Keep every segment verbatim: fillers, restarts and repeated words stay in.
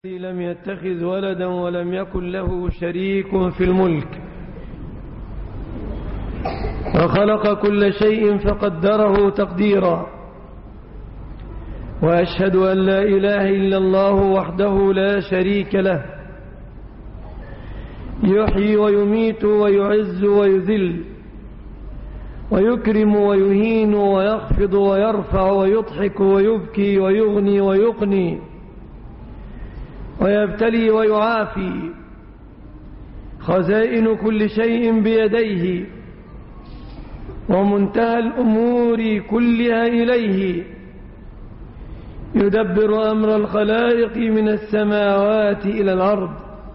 لم يتخذ ولدا ولم يكن له شريك في الملك وخلق كل شيء فقدره تقديرا. وأشهد أن لا إله إلا الله وحده لا شريك له، يحيي ويميت ويعز ويذل ويكرم ويهين ويخفض ويرفع ويضحك ويبكي ويغني ويقني ويبتلي ويعافي. خزائن كل شيء بيديه ومنتهى الأمور كلها إليه، يدبر أمر الخلائق من السماوات إلى الأرض.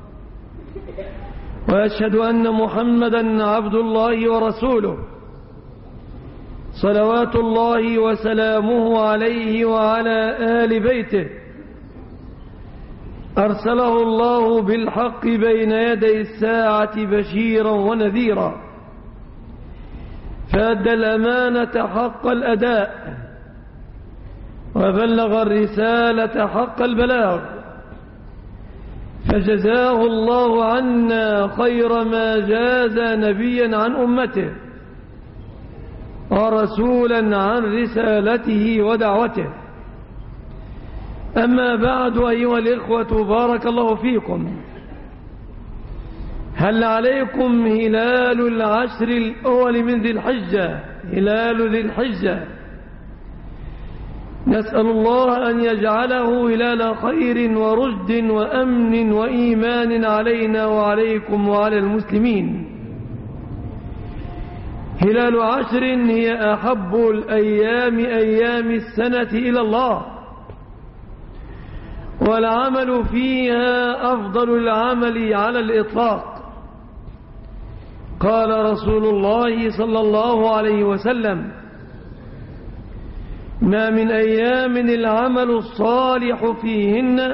وأشهد أن محمدا عبد الله ورسوله، صلوات الله وسلامه عليه وعلى آل بيته، أرسله الله بالحق بين يدي الساعة بشيرا ونذيرا، فأدى الأمانة حق الأداء وبلغ الرسالة حق البلاغ، فجزاه الله عنا خير ما جاز نبيا عن أمته ورسولا عن رسالته ودعوته. أما بعد، أيها الإخوة، بارك الله فيكم. هل عليكم هلال العشر الأول من ذي الحجة، هلال ذي الحجة، نسأل الله أن يجعله هلال خير ورشد وأمن وإيمان علينا وعليكم وعلى المسلمين. هلال عشر هي أحب الأيام أيام السنة إلى الله، والعمل فيها أفضل العمل على الإطلاق. قال رسول الله صلى الله عليه وسلم: ما من أيام العمل الصالح فيهن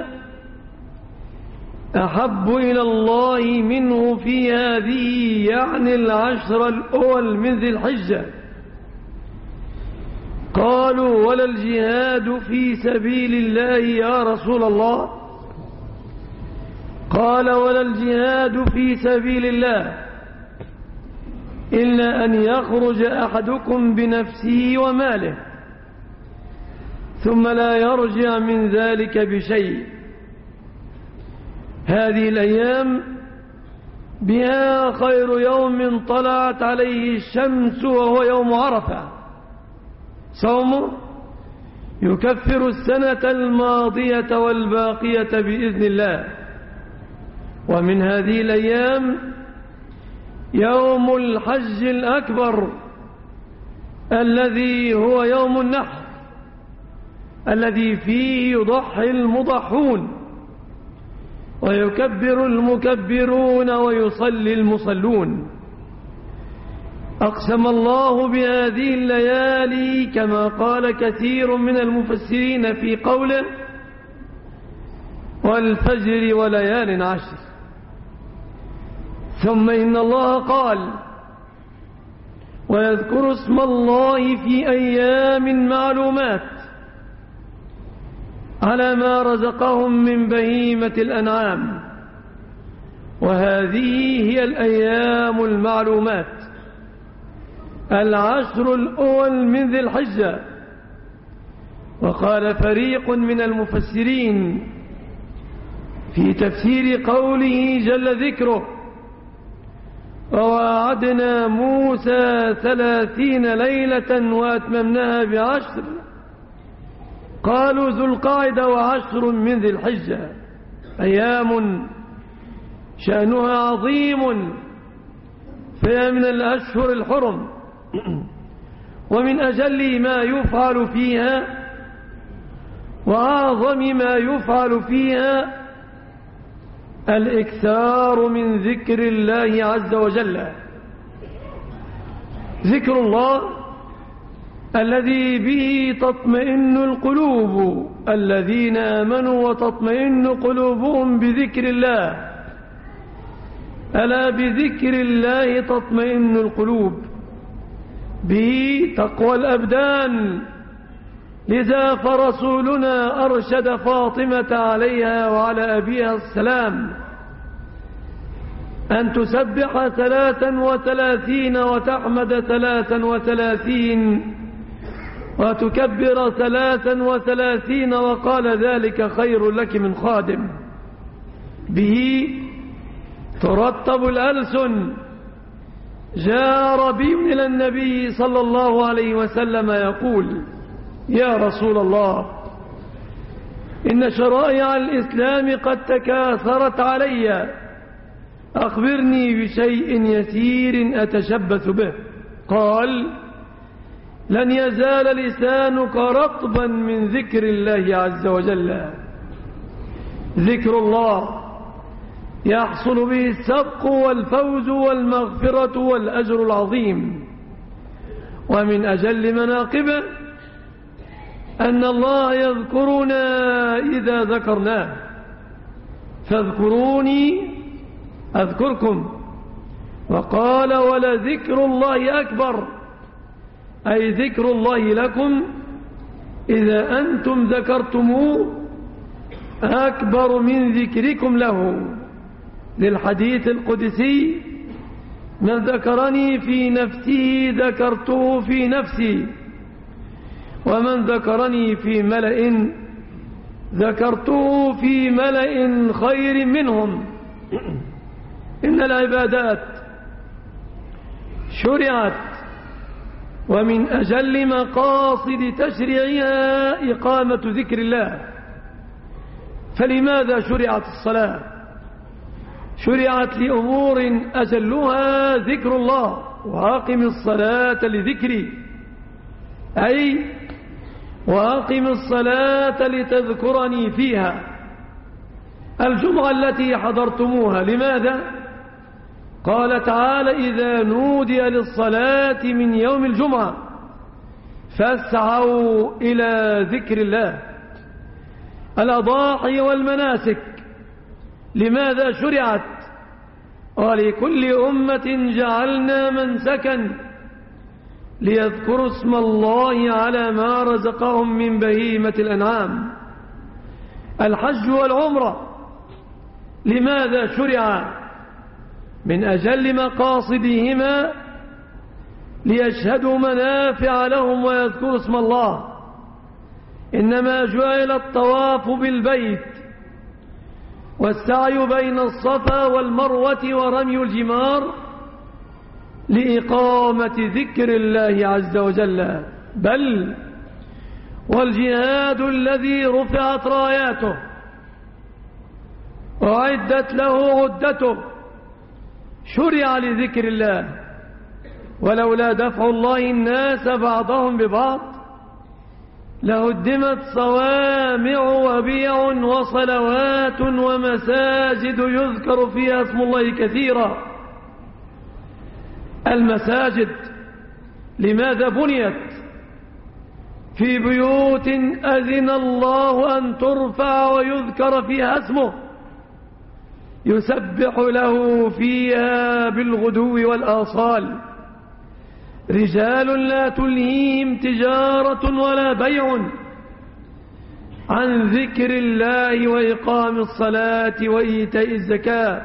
أحب إلى الله منه في هذه، يعني العشر الأول من ذي الحجة. قالوا: ولا الجهاد في سبيل الله يا رسول الله؟ قال: ولا الجهاد في سبيل الله إلا أن يخرج أحدكم بنفسه وماله ثم لا يرجع من ذلك بشيء. هذه الأيام بها خير يوم طلعت عليه الشمس، وهو يوم عرفة. صومه يكفر السنة الماضية والباقية بإذن الله. ومن هذه الأيام يوم الحج الأكبر الذي هو يوم النحر، الذي فيه يضحي المضحون ويكبر المكبرون ويصلي المصلون. أقسم الله بهذه الليالي كما قال كثير من المفسرين في قوله: والفجر وليال عشر. ثم إن الله قال: ويذكر اسم الله في أيام معلومات على ما رزقهم من بهيمة الأنعام. وهذه هي الأيام المعلومات، العشر الأول من ذي الحجة. وقال فريق من المفسرين في تفسير قوله جل ذكره: وواعدنا موسى ثلاثين ليلة وأتممناها بعشر، قالوا ذو القعدة وعشر من ذي الحجة، أيام شأنها عظيم، فهي من الأشهر الحرم. ومن أجل ما يفعل فيها وأعظم ما يفعل فيها الإكثار من ذكر الله عز وجل، ذكر الله الذي به تطمئن القلوب، الذين آمنوا وتطمئن قلوبهم بذكر الله. ألا بذكر الله تطمئن القلوب، به تقوى الأبدان لذا فرسولنا أرشد فاطمة عليها وعلى أبيها السلام أن تسبح ثلاثا وثلاثين وتحمد ثلاثا وثلاثين وتكبر ثلاثا وثلاثين، وقال ذلك خير لك من خادم. به ترتب الألسن. جاء ربي إلى النبي صلى الله عليه وسلم يقول: يا رسول الله، إن شرائع الإسلام قد تكاثرت علي، أخبرني بشيء يسير أتشبث به. قال: لن يزال لسانك رطبا من ذكر الله عز وجل. ذكر الله يحصل به السبق والفوز والمغفرة والأجر العظيم. ومن أجل مناقبه أن الله يذكرنا إذا ذكرناه، فاذكروني أذكركم. وقال: ولذكر الله أكبر، أي ذكر الله لكم إذا أنتم ذكرتموه أكبر من ذكركم له. للحديث القدسي: من ذكرني في نفسه ذكرته في نفسي، ومن ذكرني في ملأ ذكرته في ملأ خير منهم. إن العبادات شرعت، ومن أجل مقاصد تشريعها إقامة ذكر الله. فلماذا شرعت الصلاة؟ شرعت لأمور أجلها ذكر الله، وأقم الصلاة لذكري، أي وأقم الصلاة لتذكرني فيها. الجمعة التي حضرتموها لماذا؟ قال تعالى: إذا نودي للصلاة من يوم الجمعة فاسعوا إلى ذكر الله. الأضاحي والمناسك لماذا شرعت؟ ولكل أمة جعلنا منسكا ليذكروا اسم الله على ما رزقهم من بهيمة الأنعام. الحج والعمرة لماذا شرعا؟ من أجل مقاصدهما ليشهدوا منافع لهم ويذكروا اسم الله. إنما جعل الطواف بالبيت والسعي بين الصفا والمروة ورمي الجمار لإقامة ذكر الله عز وجل، بل والجهاد الذي رفعت راياته وعدت له عدته شرع لذكر الله. ولولا دفع الله الناس بعضهم ببعض لهدمت صوامع وبيع وصلوات ومساجد يذكر فيها اسم الله كثيرا. المساجد لماذا بنيت؟ في بيوت أذن الله أن ترفع ويذكر فيها اسمه، يسبح له فيها بالغدو والآصال. رجال لا تلهيهم تجارة ولا بيع عن ذكر الله وإقام الصلاة وإيتاء الزكاة،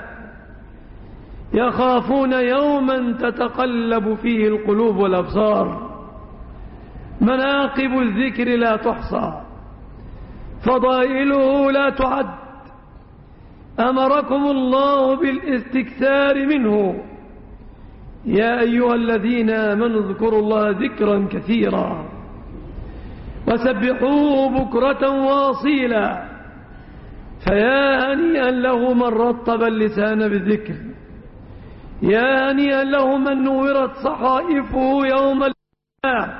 يخافون يوما تتقلب فيه القلوب والأبصار. مناقب الذكر لا تحصى، فضائله لا تعد. أمركم الله بالاستكثار منه. يا أيها الذين آمنوا اذكروا الله ذكرا كثيرا وسبحوه بكرة واصيلا. فيا هنيئا له من رطب اللسان بالذكر، يا هنيئا له من نورت صحائفه يوم القيامة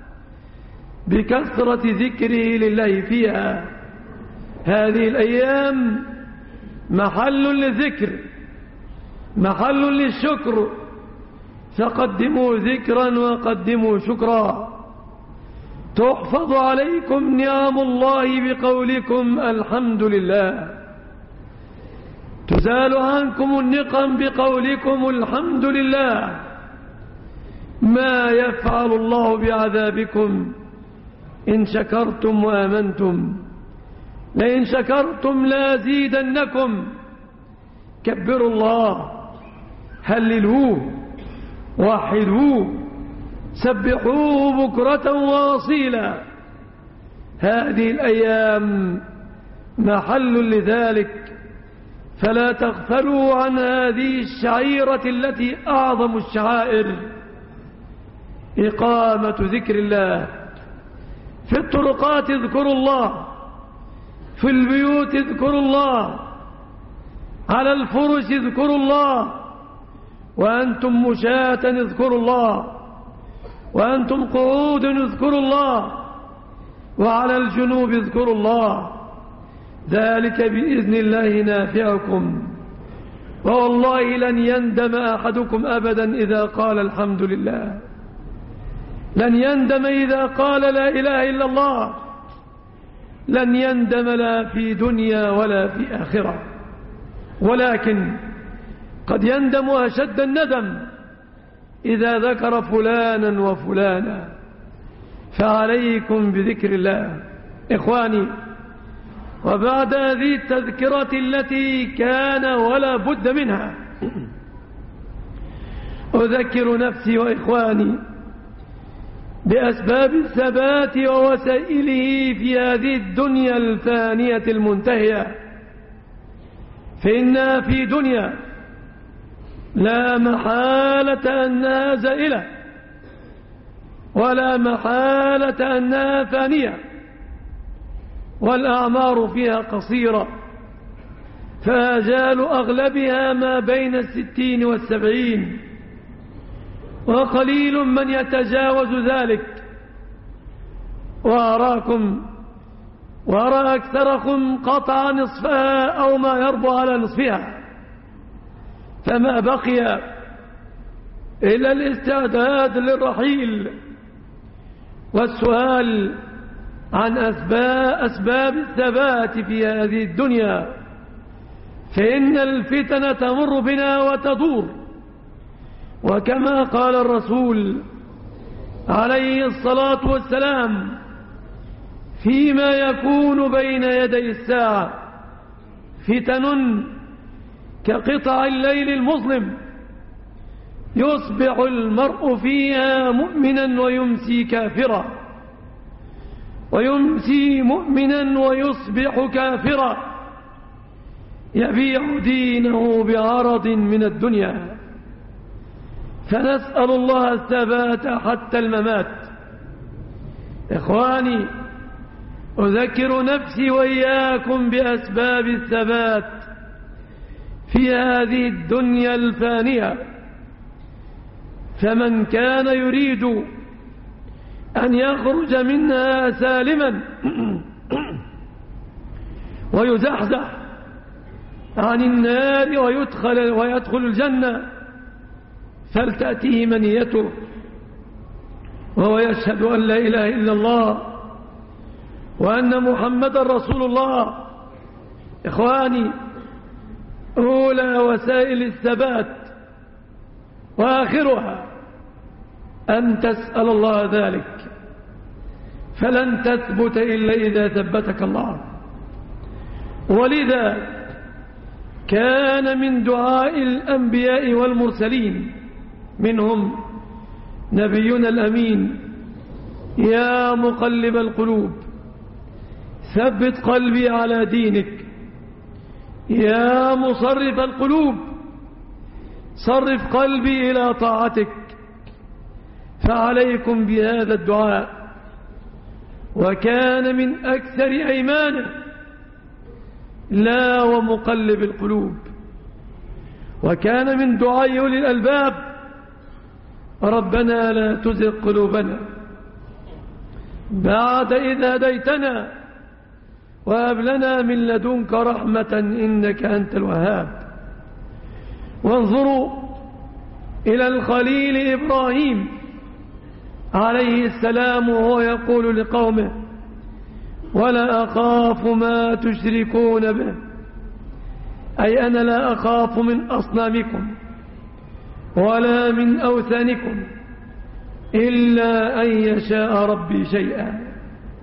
بكثرة ذكره لله فيها. هذه الأيام محل للذكر، محل للشكر، فقدموا ذكرا وقدموا شكرا. تحفظ عليكم نعم الله بقولكم الحمد لله، تزال عنكم النقم بقولكم الحمد لله. ما يفعل الله بعذابكم إن شكرتم وآمنتم لئن شكرتم لازيدنكم. كبروا الله، هللوه، وحدوه، سبحوه بكرة واصيلا. هذه الأيام محل لذلك، فلا تغفلوا عن هذه الشعيرة التي أعظم الشعائر، إقامة ذكر الله. في الطرقات اذكروا الله، في البيوت اذكروا الله، على الفرش اذكروا الله، وأنتم مشاة اذكروا الله، وأنتم قعود اذكروا الله، وعلى الجنوب اذكروا الله. ذلك بإذن الله نافعكم، والله لن يندم أحدكم أبدا إذا قال الحمد لله، لن يندم إذا قال لا إله إلا الله، لن يندم لا في دنيا ولا في آخرة. ولكن قد يندم أشد الندم إذا ذكر فلانا وفلانا. فعليكم بذكر الله إخواني. وبعد هذه التذكرة التي كان ولا بد منها، أذكر نفسي وإخواني بأسباب الثبات ووسائله في هذه الدنيا الفانية المنتهية. فإنها في دنيا لا محالة أنها زائلة، ولا محالة أنها فانية، والأعمار فيها قصيرة، فآجال أغلبها ما بين الستين والسبعين، وقليل من يتجاوز ذلك. وأراكم وأرى أكثركم قطع نصفها أو ما يربو على نصفها، فما بقي إلا الاستعداد للرحيل والسؤال عن أسباب, أسباب الثبات في هذه الدنيا. فإن الفتن تمر بنا وتدور، وكما قال الرسول عليه الصلاة والسلام فيما يكون بين يدي الساعة فتن كقطع الليل المظلم، يصبح المرء فيها مؤمنا ويمسي كافرا، ويمسي مؤمنا ويصبح كافرا، يبيع دينه بعرض من الدنيا. فنسأل الله الثبات حتى الممات. إخواني، أذكر نفسي وإياكم بأسباب الثبات في هذه الدنيا الفانية. فمن كان يريد أن يخرج منها سالما ويزحزح عن النار ويدخل, ويدخل الجنة، فلتأتيه منيته وهو يشهد أن لا إله إلا الله وأن محمد رسول الله. إخواني، أولى وسائل الثبات وآخرها أن تسأل الله ذلك، فلن تثبت إلا إذا ثبتك الله. ولذا كان من دعاء الأنبياء والمرسلين، منهم نبينا الأمين: يا مقلب القلوب ثبت قلبي على دينك، يا مصرف القلوب صرف قلبي إلى طاعتك. فعليكم بهذا الدعاء. وكان من أكثر أيمانه: لا ومقلب القلوب. وكان من دعاء أولي الألباب: ربنا لا تزغ قلوبنا بعد إذ هديتنا وهب لنا من لدنك رحمة إنك أنت الوهاب. وانظروا إلى الخليل إبراهيم عليه السلام وهو يقول لقومه: ولا أخاف ما تشركون به، أي أنا لا أخاف من أصنامكم ولا من أوثانكم إلا أن يشاء ربي شيئا.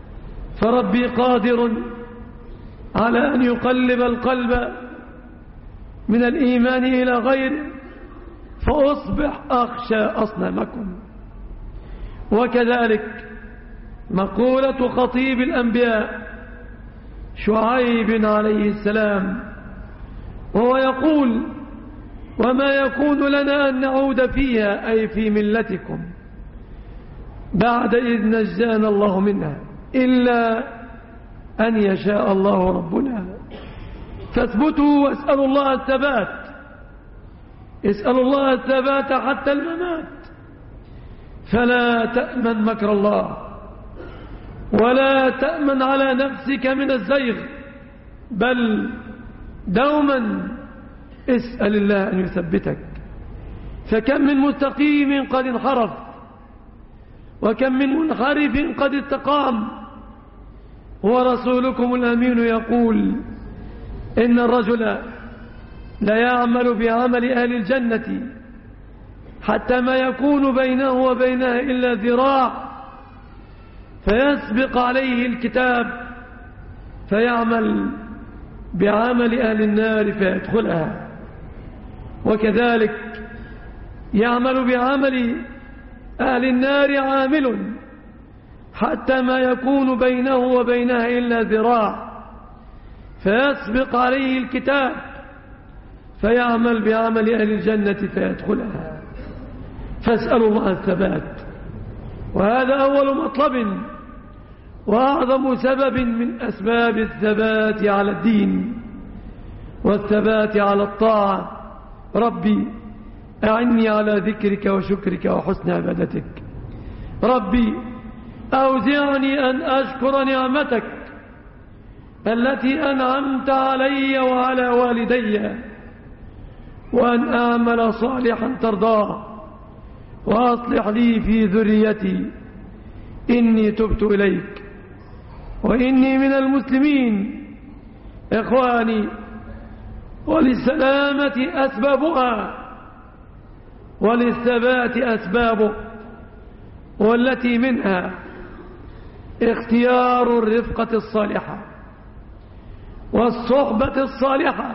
فربي قادر على أن يقلب القلب من الإيمان إلى غيره فأصبح أخشى أصنامكم. وكذلك مقولة خطيب الأنبياء شعيب عليه السلام وهو يقول وما يكون لنا أن نعود فيها أي في ملتكم بعد إذ نجانا الله منها إلا أن يشاء الله ربنا. فاثبتوا واسألوا الله الثبات، اسألوا الله الثبات حتى الممات، فلا تأمن مكر الله ولا تأمن على نفسك من الزيغ، بل دوما اسأل الله أن يثبتك. فكم من مستقيم قد انحرف وكم من منحرف قد استقام، ورسولكم الأمين يقول إن الرجل لا يعمل بعمل أهل الجنة حتى ما يكون بينه وبينها إلا ذراع فيسبق عليه الكتاب فيعمل بعمل أهل النار فيدخلها، وكذلك يعمل بعمل أهل النار عامل حتى ما يكون بينه وبينها إلا ذراع فيسبق عليه الكتاب فيعمل بعمل أهل الجنة فيدخلها. فاسألوا الله الثبات، وهذا أول مطلب وأعظم سبب من أسباب الثبات على الدين والثبات على الطاعة. ربي أعني على ذكرك وشكرك وحسن عبادتك. ربي أوزعني أن أشكر نعمتك التي أنعمت علي وعلى والدي وأن أعمل صالحا ترضاه وأصلح لي في ذريتي إني تبت إليك وإني من المسلمين. إخواني، وللسلامة أسبابها وللثبات أسبابه، والتي منها اختيار الرفقة الصالحة والصحبة الصالحة.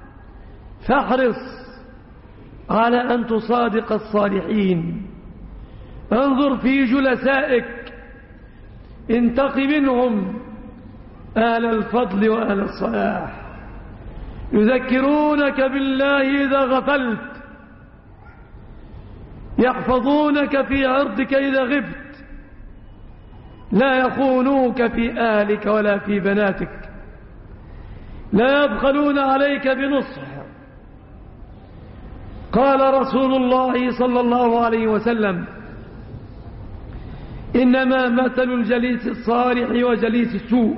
فاحرص على أن تصادق الصالحين، انظر في جلسائك، انتق منهم أهل الفضل وأهل الصلاح، يذكرونك بالله إذا غفلت، يحفظونك في عرضك إذا غبت، لا يخونوك في أهلك ولا في بناتك، لا يبخلون عليك بنصح. قال رسول الله صلى الله عليه وسلم إنما مثل الجليس الصالح وجليس السوء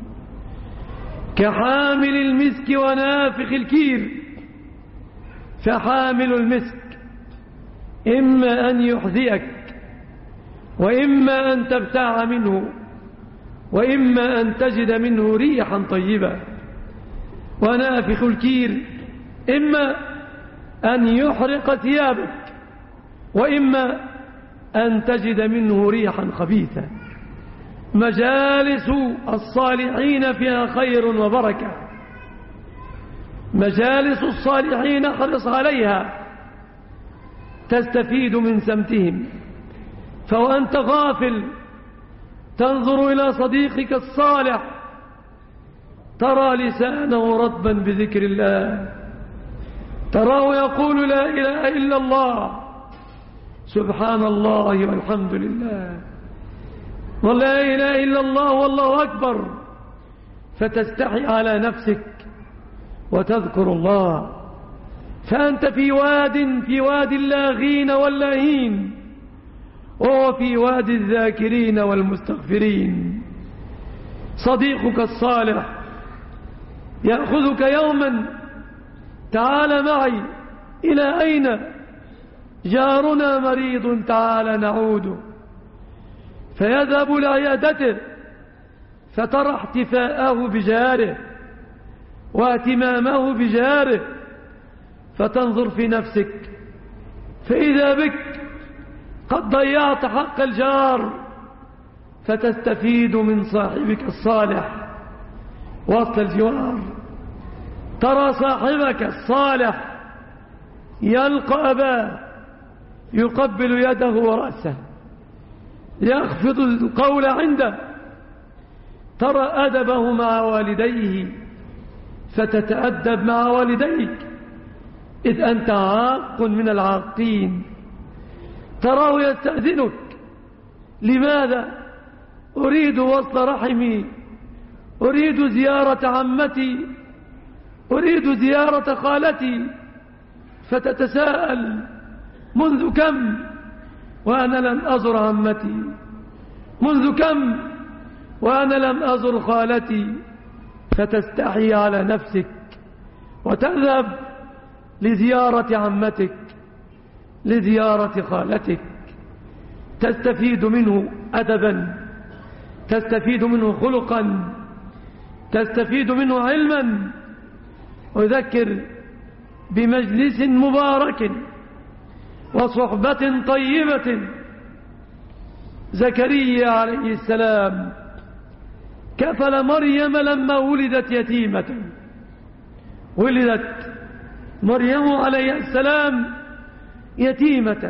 كحامل المسك ونافخ الكير. فحامل المسك إما أن يحذيك وإما أن تبتاع منه وإما أن تجد منه ريحا طيبة، ونافخ الكير إما أن يحرق ثيابك وإما أن تجد منه ريحا خبيثا. مجالس الصالحين فيها خير وبركة، مجالس الصالحين احرص عليها تستفيد من سمتهم. فوأنت غافل تنظر إلى صديقك الصالح ترى لسانه رطبا بذكر الله، تراه يقول لا إله إلا الله سبحان الله والحمد لله ولا إله إلا الله والله أكبر، فتستحي على نفسك وتذكر الله. فأنت في واد في واد اللاغين واللاهين، وهو في واد الذاكرين والمستغفرين. صديقك الصالح يأخذك يوما تعال معي، إلى أين؟ جارنا مريض تعال نعود. فيذهب لعيادته فترى احتفاءه بجاره واهتمامه بجاره، فتنظر في نفسك فإذا بك قد ضيعت حق الجار، فتستفيد من صاحبك الصالح وسط الجوار. ترى صاحبك الصالح يلقى أباه يقبل يده ورأسه يخفض القول عنده. ترى أدبه مع والديه فتتأدب مع والديك إذ أنت عاق من العاقين. تراه يستأذنك، لماذا؟ أريد وصل رحمي، أريد زيارة عمتي، أريد زيارة خالتي. فتتساءل منذ كم وأنا لم أزر عمتي، منذ كم وأنا لم أزر خالتي. فتستحي على نفسك وتذهب لزيارة عمتك، لزيارة خالتك، تستفيد منه أدبا، تستفيد منه خلقا، تستفيد منه علما. أذكر بمجلس مبارك وصحبة طيبة. زكريا عليه السلام كفل مريم لما ولدت يتيمة. ولدت مريم عليه السلام يتيمة،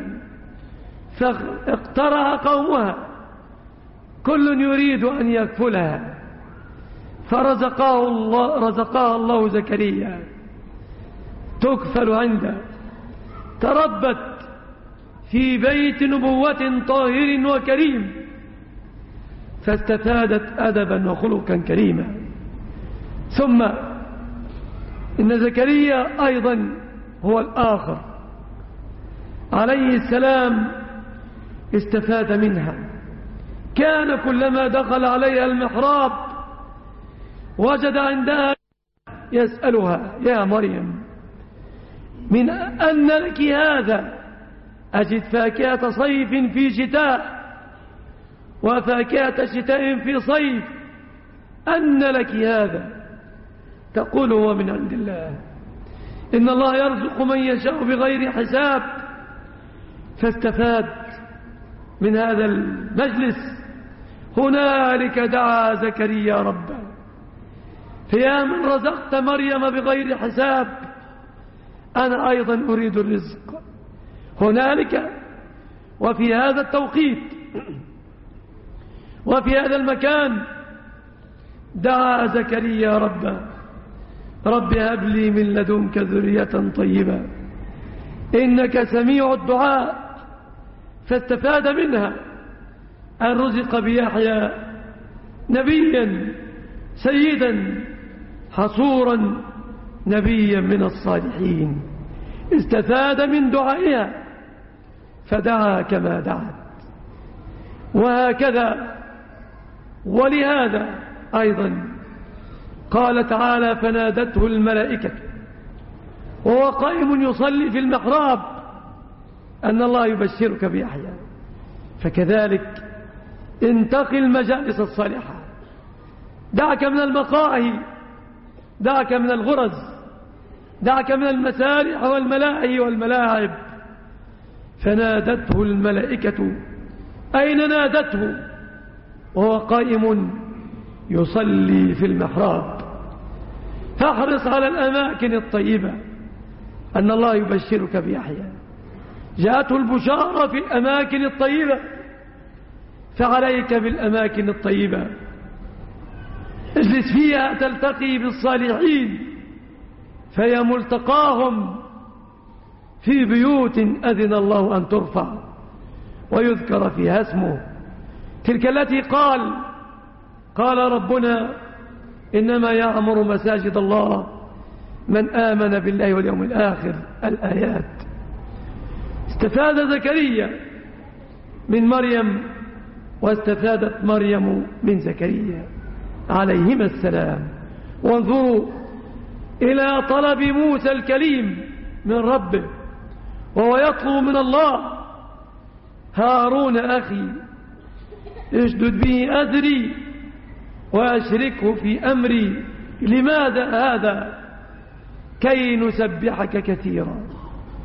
فاقترع قومها كل يريد أن يكفلها، فرزقاه الله, رزقها الله زكريا تكفل عنده. تربت في بيت نبوة طاهر وكريم، فاستفادت أدبا وخلقا كريما. ثم إن زكريا أيضا هو الآخر عليه السلام استفاد منها. كان كلما دخل عليها المحراب وجد عندها يسألها: يا مريم، من أن لك هذا؟ أجد فاكهة صيف في شتاء وفاكهة شتاء في صيف، أن لك هذا؟ تقول: هو من عند الله، إن الله يرزق من يشاء بغير حساب. فاستفاد من هذا المجلس. هنالك دعا زكريا ربه: يا من رزقت مريم بغير حساب، أنا أيضا أريد الرزق. هنالك وفي هذا التوقيت وفي هذا المكان دعا زكريا ربه: رب هب لي من لدنك ذرية طيبة إنك سميع الدعاء. فاستفاد منها أن رزق بيحيى نبيا سيدا حصورا نبيا من الصالحين. استفاد من دعائها فدعا كما دعت. وهكذا ولهذا أيضا قال تعالى: فنادته الملائكة وهو قائم يصلي في المحراب أن الله يبشرك بيحيى. فكذلك انتقل مجالس الصالحة، دعك من المقاهي، دعك من الغرز، دعك من المسارح والملاهي والملاعب. فنادته الملائكة. أين نادته؟ وهو قائم يصلي في المحراب. فاحرص على الأماكن الطيبة أن الله يبشرك بيحيى. جاءته البشارة في الأماكن الطيبة، فعليك بالأماكن الطيبة. اجلس فيها تلتقي بالصالحين، فهي ملتقاهم في بيوت أذن الله أن ترفع ويذكر فيها اسمه. تلك التي قال قال ربنا: إنما يعمر مساجد الله من آمن بالله واليوم الآخر. الآيات. استفاد زكريا من مريم واستفادت مريم من زكريا عليهما السلام. وانظروا إلى طلب موسى الكليم من ربه وهو يطلب من الله: هارون أخي اشدد به أذري وأشركه في أمري. لماذا هذا؟ كي نسبحك كثيرا،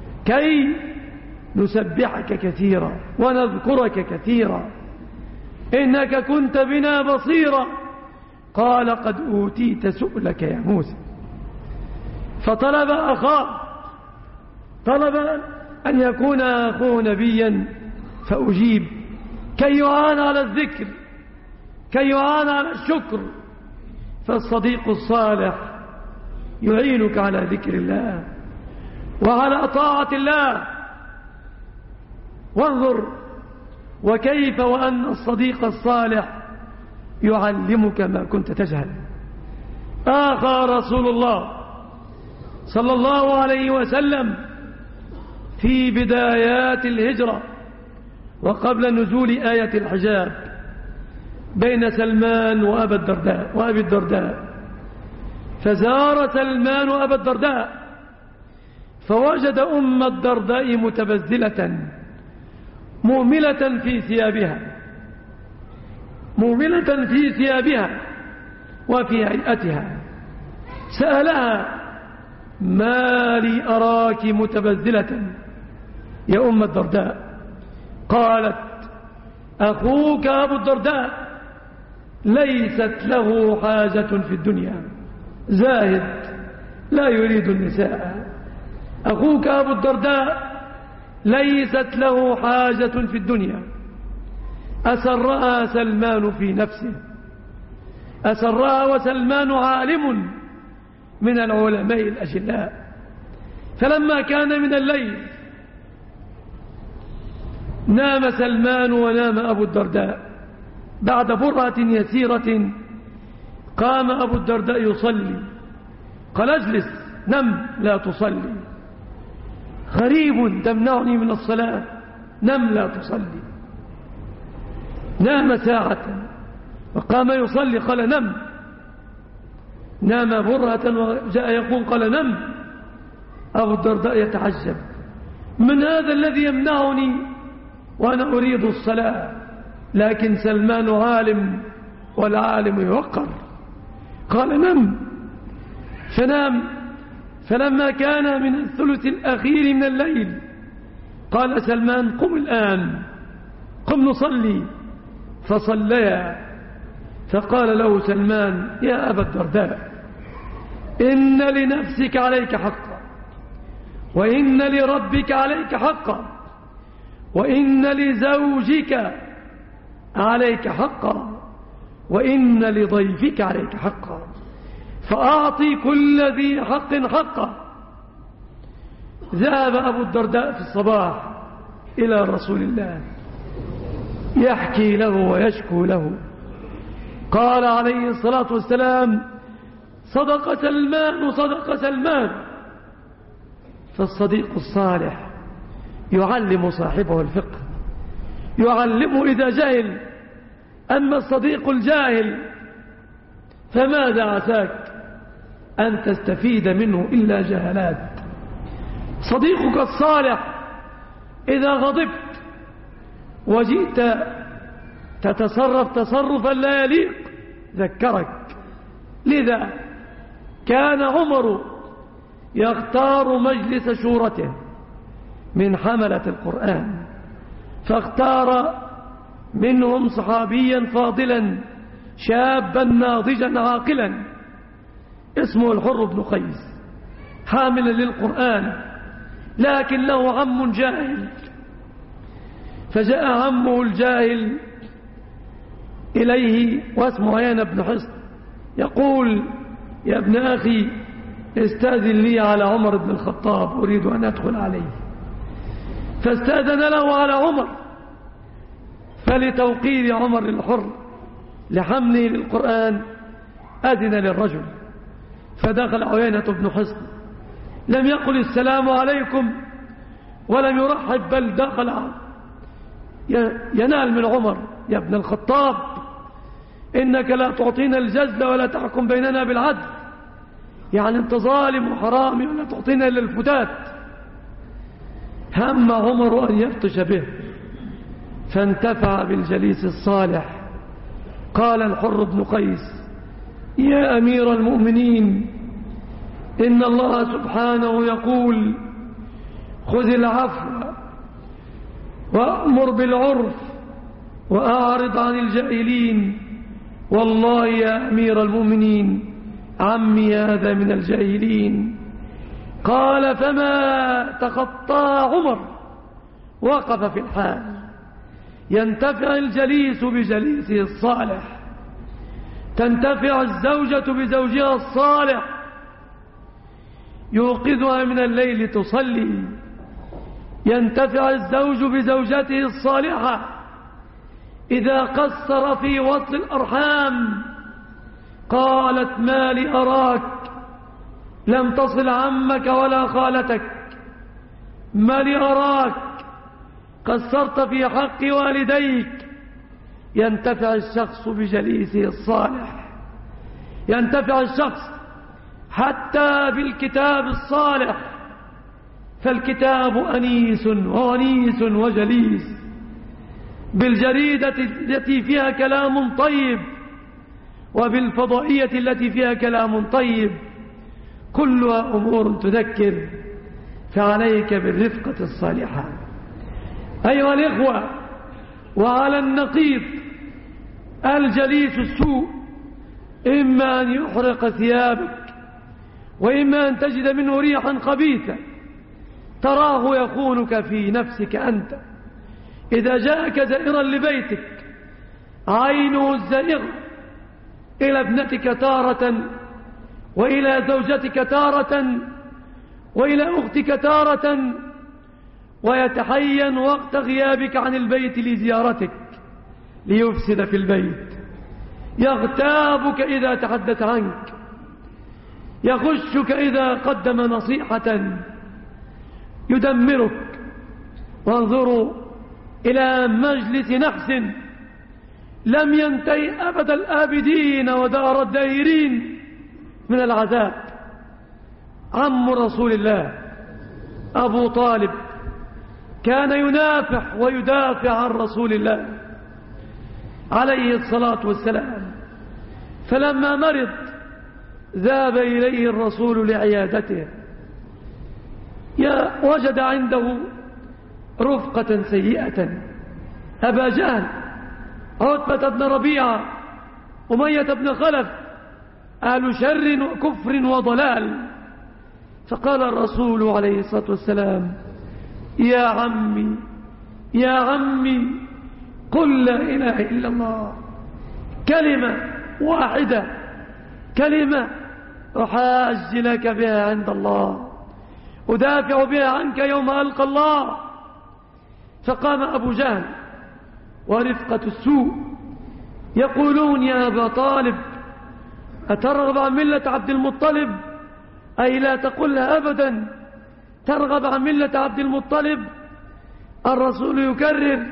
كي نسبحك كثيرا ونذكرك كثيرا. إنك كنت بنا بصيرا. قال قد أوتيت سؤلك يا موسى. فطلب أخاه، طلب أن يكون أخوه نبيا فأجيب، كي يعان على الذكر، كي يعان على الشكر. فالصديق الصالح يعينك على ذكر الله وعلى طاعة الله. وانظر وكيف وأن الصديق الصالح يعلمك ما كنت تجهل. آخى رسول الله صلى الله عليه وسلم في بدايات الهجرة وقبل نزول آية الحجاب بين سلمان وأبي الدرداء وأبي الدرداء. فزار سلمان أبا الدرداء فوجد أم الدرداء متبذلة مهملة في ثيابها، مهملة في ثيابها وفي هيئتها. سألها: ما لي أراك متبذلة يا أم الدرداء؟ قالت: أخوك أبو الدرداء ليست له حاجة في الدنيا، زاهد لا يريد النساء. أخوك أبو الدرداء ليست له حاجة في الدنيا. أسرها سلمان في نفسه، أسرها وسلمان عالم من العلماء الأجلاء. فلما كان من الليل نام سلمان ونام أبو الدرداء. بعد برهة يسيرة قام أبو الدرداء يصلي. قال: اجلس، نم لا تصلي، غريب تمنعني من الصلاة، نم لا تصلي. نام ساعة وقام يصلي. قال: نم. نام برهة وجاء يقوم. قال: نم. أبو الدرداء يتعجب: من هذا الذي يمنعني وأنا أريد الصلاة؟ لكن سلمان عالم والعالم يوقر. قال: نم. فنام. فلما كان من الثلث الأخير من الليل قال سلمان: قم الآن، قم نصلي. فصليا. فقال له سلمان: يا أبا الدرداء، إن لنفسك عليك حقا، وإن لربك عليك حقا، وإن لزوجك عليك حقا، وإن لضيفك عليك حقا، فأعطي كل ذي حق حقه. ذهب أبو الدرداء في الصباح إلى رسول الله يحكي له ويشكو له. قال عليه الصلاة والسلام: صدق سلمان، صدق سلمان. فالصديق الصالح يعلم صاحبه الفقه، يعلمه إذا جهل. أما الصديق الجاهل فماذا عساك أن تستفيد منه إلا جهلات. صديقك الصالح إذا غضبت وجئت تتصرف تصرفا لا يليق ذكرك. لذا كان عمر يختار مجلس شورته من حملة القرآن، فاختار منهم صحابيا فاضلا شابا ناضجا عاقلا اسمه الحر بن قيس، حاملا للقرآن، لكن له عم جاهل. فجاء عمه الجاهل إليه واسمه عيان بن حصن يقول: يا ابن أخي استاذن لي على عمر بن الخطاب، أريد أن أدخل عليه. فاستاذن له على عمر. فلتوقير عمر الحر لحمله للقرآن أذن للرجل. فدخل عيينة بن حصن، لم يقل السلام عليكم ولم يرحب، بل دخل ينال من عمر: يا ابن الخطاب، إنك لا تعطينا الجزل ولا تحكم بيننا بالعدل، يعني أنت ظالم وحرامي ولا تعطينا إلا الفتات. هم عمر أن يبطش به، فانتفع بالجليس الصالح. قال الحر بن قيس: يا أمير المؤمنين، إن الله سبحانه يقول: خذ العفو وأمر بالعرف وأعرض عن الجاهلين، والله يا أمير المؤمنين عمي هذا من الجاهلين. قال فما تخطى عمر، وقف في الحال. ينتفع الجليس بجليسه الصالح، تنتفع الزوجة بزوجها الصالح، يوقظها من الليل تصلي. ينتفع الزوج بزوجته الصالحة إذا قصر في وصل الأرحام قالت ما لي أراك لم تصل عمك ولا خالتك، ما لي أراك قصرت في حق والديك. ينتفع الشخص بجليسه الصالح، ينتفع الشخص حتى بالكتاب الصالح، فالكتاب أنيس وونيس وجليس، بالجريدة التي فيها كلام طيب وبالفضائية التي فيها كلام طيب، كلها أمور تذكر، فعليك بالرفقة الصالحة أيها الإخوة. وعلى النقيض الجليس السوء إما أن يحرق ثيابك، وإما أن تجد منه ريحا خبيثة تراه يخونك في نفسك أنت. إذا جاءك زائرا لبيتك عينه الزائغة إلى ابنتك تارة، وإلى زوجتك تارة، وإلى أختك تارة، ويتحين وقت غيابك عن البيت لزيارتك ليفسد في البيت، يغتابك إذا تحدث عنك، يغشك إذا قدم نصيحة، يدمرك. وانظروا إلى مجلس نحس لم ينتهي أبد الآبدين ودار الدائرين من العذاب. عم رسول الله أبو طالب كان ينافح ويدافع عن رسول الله عليه الصلاة والسلام، فلما مرض ذهب إليه الرسول لعيادته، وجد عنده رفقة سيئة، أبا جهل، عتبة بن ربيعة، أمية بن خلف، أهل شر وكفر وضلال. فقال الرسول عليه الصلاة والسلام يا عمي يا عمي قل لا إله إلا الله، كلمة واحدة، كلمة أحاج لك بها عند الله، أدافع بها عنك يوم ألقى الله. فقام أبو جهل ورفقة السوء يقولون يا أبا طالب أترغب عن ملة عبد المطلب؟ أي لا تقلها أبدا، ترغب عن ملة عبد المطلب. الرسول يكرر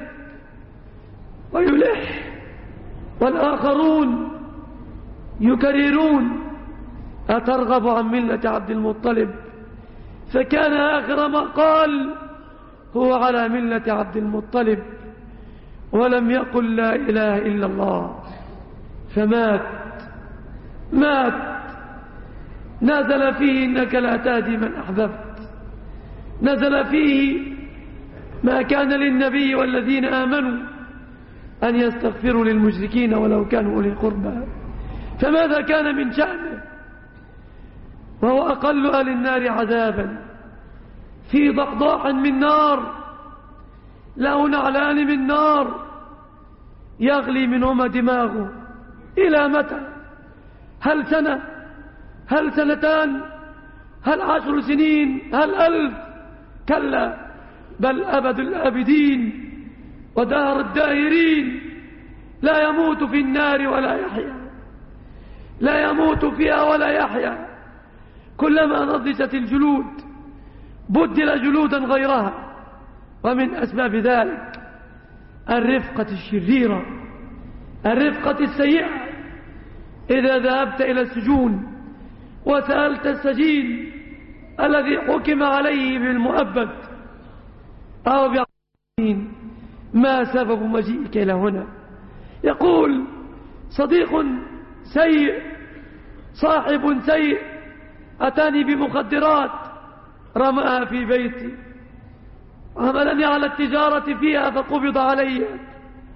ويلح، والآخرون يكررون أترغب عن ملة عبد المطلب؟ فكان آخر ما قال هو على ملة عبد المطلب، ولم يقل لا إله إلا الله، فمات مات. نزل فيه إنك لا تهدي من أحببت، نزل فيه ما كان للنبي والذين آمنوا أن يستغفروا للمشركين ولو كانوا أولي قربى. فماذا كان من شأنه وهو أقل أهل النار عذابا، في ضحضاح من نار، له نعلان من نار يغلي منهما دماغه. إلى متى؟ هل سنة؟ هل سنتان؟ هل عشر سنين؟ هل ألف؟ كلا، بل أبد الآبدين ودهر الداهرين. لا يموت في النار ولا يحيا، لا يموت فيها ولا يحيا. كلما نضجت الجلود بدل جلودا غيرها. ومن أسباب ذلك الرفقة الشريرة، الرفقة السيئة. إذا ذهبت إلى السجون وسألت السجين الذي حكم عليه بالمؤبد أو بعشرين ما سبب مجيئك إلى هنا، يقول صديق سيء، صاحب سيء، أتاني بمخدرات رماها في بيتي، عملني على التجارة فيها فقبض علي،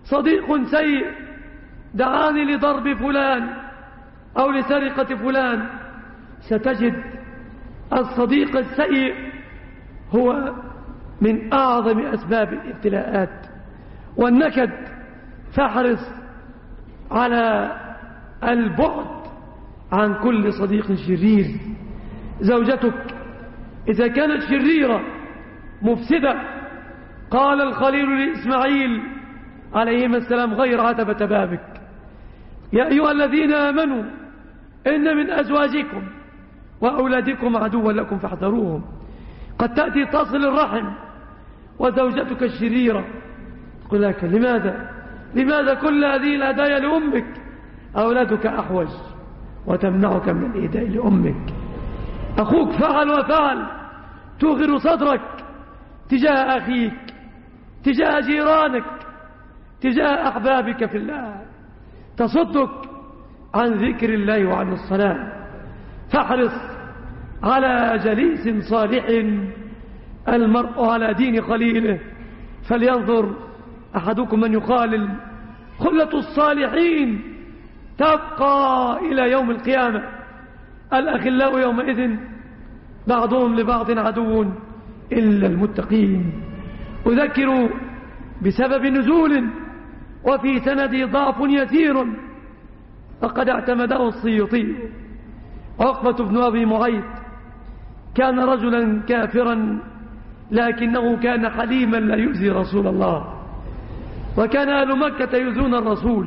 صديق سيء دعاني لضرب فلان أو لسرقة فلان، ستجد الصديق السيء هو من أعظم أسباب الابتلاءات والنكد. فاحرص على البعد عن كل صديق شرير. زوجتك إذا كانت شريرة مفسدة، قال الخليل لإسماعيل عليهما السلام غير عتبة بابك: يا أيها الذين آمنوا إن من أزواجكم وأولادكم عدوا لكم فاحذروهم. قد تأتي تصل الرحم وزوجتك الشريرة تقول لك: لماذا لماذا كل هذه الهدايا لأمك؟ أولادك أحوج وتمنعك من الإهداء لأمك. أخوك فعل وفعل، توغر صدرك تجاه أخيك، تجاه جيرانك، تجاه أحبابك في الله، تصدك عن ذكر الله وعن الصلاة. فاحرص على جليس صالح، المرء على دين خليله، فلينظر أحدكم من يخالل. خلة الصالحين تبقى إلى يوم القيامة. الأخلاء يومئذ بعضهم لبعض عدو إلا المتقين. أذكر بسبب نزول وفي سنده ضعف يسير فقد اعتمده السيوطي. عقبة بن أبي معيط كان رجلا كافرا، لكنه كان حليما لا يؤذي رسول الله، وكان أهل مكة يؤذون الرسول،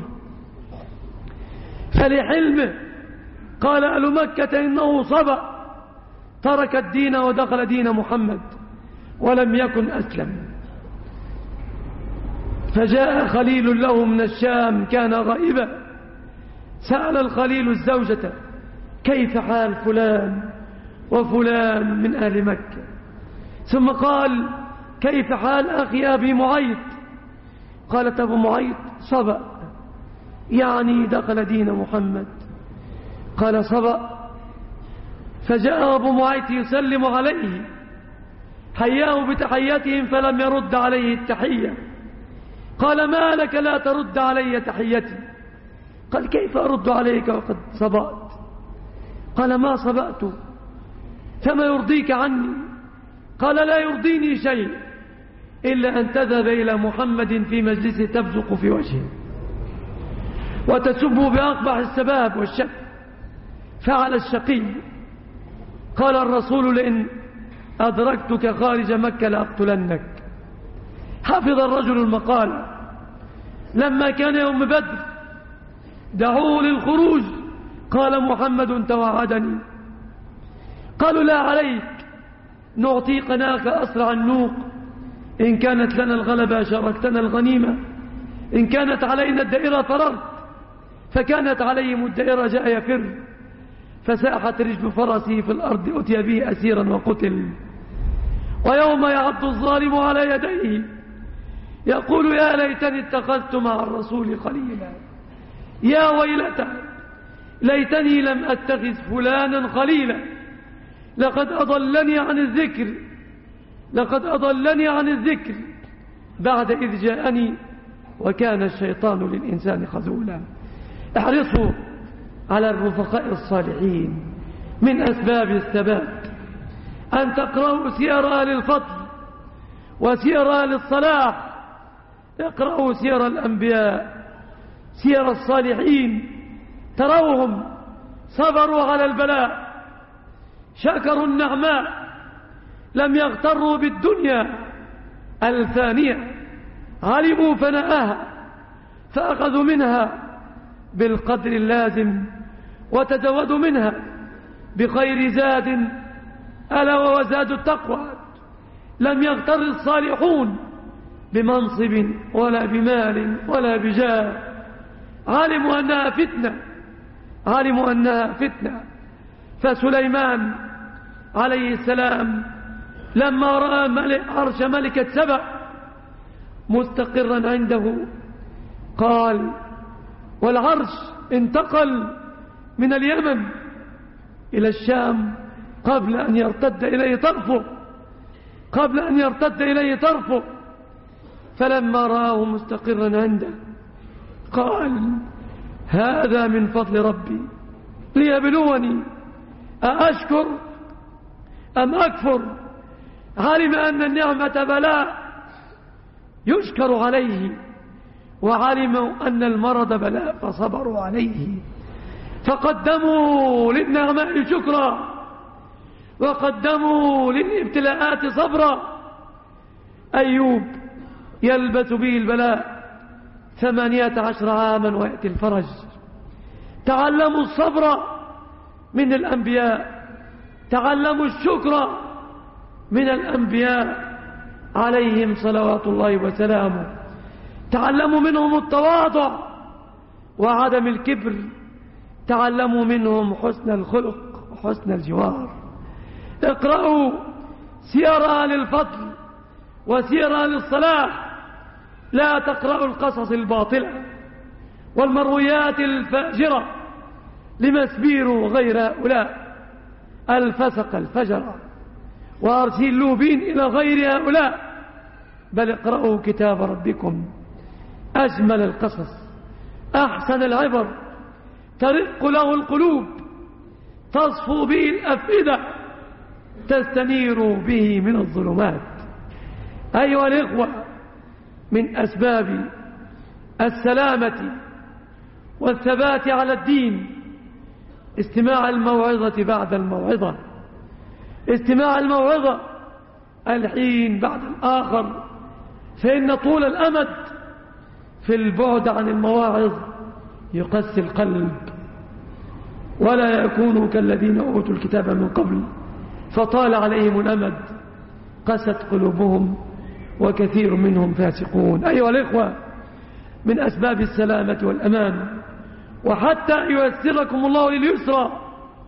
فلحلمه قال أهل مكة إنه صبأ، ترك الدين ودخل دين محمد ولم يكن أسلم. فجاء خليل له من الشام كان غائبا، سأل الخليل الزوجة: كيف حال فلان وفلان من أهل مكة؟ ثم قال: كيف حال أخي أبي معيط؟ قالت: أبو معيط صبأ، يعني دخل دين محمد. قال: صبأ. فجاء أبو معيط يسلم عليه، حياه بتحيتهم فلم يرد عليه التحية. قال: ما لك لا ترد علي تحيتي؟ قال: كيف أرد عليك وقد صبأت؟ قال: ما صبأت، فما يرضيك عني؟ قال: لا يرضيني شيء إلا أن تذهب إلى محمد في مجلسه تبزق في وجهه وتسبه بأقبح السباب والشك. فعل الشقي. قال الرسول: لئن أدركتك خارج مكة لأقتلنك. حفظ الرجل المقال. لما كان يوم بدر دعوه للخروج، قال: محمد توعدني. قالوا: لا عليك، نعطيك ناك أسرع النوق، إن كانت لنا الغلبة شاركتنا الغنيمة، إن كانت علينا الدائرة فررت. فكانت عليهم الدائرة جاء يفر، فساحت رجل فرسه في الأرض، أتي به أسيرا وقتل. ويوم يعض الظالم على يديه يقول: يا ليتني اتخذت مع الرسول خليلا، يا ويلتى ليتني لم أتخذ فلانا خليلا، لقد أضلني عن الذكر لقد أضلني عن الذكر بعد إذ جاءني وكان الشيطان للإنسان خذولا. احرصوا على الرفقاء الصالحين. من أسباب الثبات أن تقرأوا سير أهل الفضل وسير أهل الصلاح. اقرأوا سير الأنبياء، سير الصالحين، تروهم صبروا على البلاء، شكروا النعماء، لم يغتروا بالدنيا الفانية، علموا فناءها فأخذوا منها بالقدر اللازم وتزودوا منها بخير زاد ألا وهو زاد التقوى. لم يغتر الصالحون بمنصب ولا بمال ولا بجاه، علموا أنها فتنة علموا أنها فتنة. فسليمان عليه السلام لما رأى ملك عرش ملكة سبأ مستقرا عنده قال، والعرش انتقل من اليمن إلى الشام قبل أن يرتد إليه طرفه قبل أن يرتد إليه طرفه فلما رآه مستقرا عنده قال هذا من فضل ربي ليبلوني أأشكر أم أكفر. علم أن النعمة بلاء يشكر عليه، وعلموا أن المرض بلاء فصبروا عليه، فقدموا للنعماء شكرا وقدموا للابتلاءات صبرا. أيوب يلبث به البلاء ثمانية عشر عاما ويأتي الفرج. تعلموا الصبر من الأنبياء، تعلموا الشكر من الأنبياء عليهم صلوات الله وسلامه، تعلموا منهم التواضع وعدم الكبر، تعلموا منهم حسن الخلق وحسن الجوار. اقرأوا سير أهل الفضل وسير أهل الصلاح، لا تقرأوا القصص الباطلة والمرويات الفاجرة لمسبيروا غير هؤلاء الفسق الفجر وأرسلوبين إلى غير هؤلاء، بل اقرأوا كتاب ربكم أجمل القصص أحسن العبر، ترق له القلوب، تصفو به الأفئدة، تستنير به من الظلمات. أيها الإخوة، من أسباب السلامة والثبات على الدين استماع الموعظة بعد الموعظة، استماع الموعظة الحين بعد الآخر، فإن طول الأمد في البعد عن المواعظ يقسي القلب، ولا يكونوا كالذين أوتوا الكتاب من قبل فطال عليهم الأمد قست قلوبهم وكثير منهم فاسقون. أيها الإخوة، من أسباب السلامة والأمان وحتى ييسركم الله لليسرى